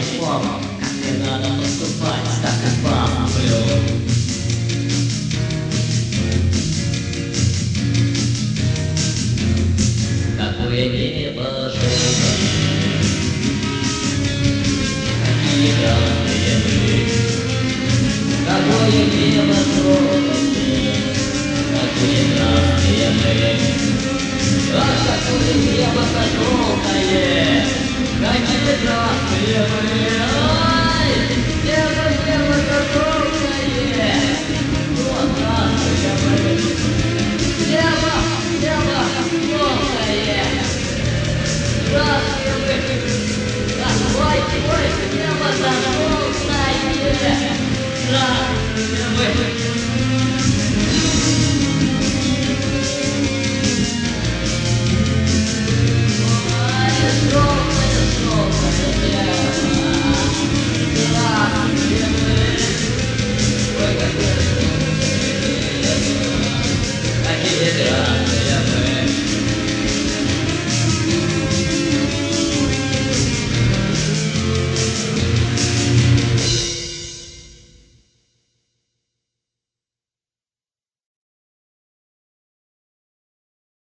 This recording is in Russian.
форму. Не надо поступать, так и вам люблю. Какое небо желтое, какие красные мы. Какое небо желтое, какие красные мы. Ах, какое небо желтое, какие красные мы.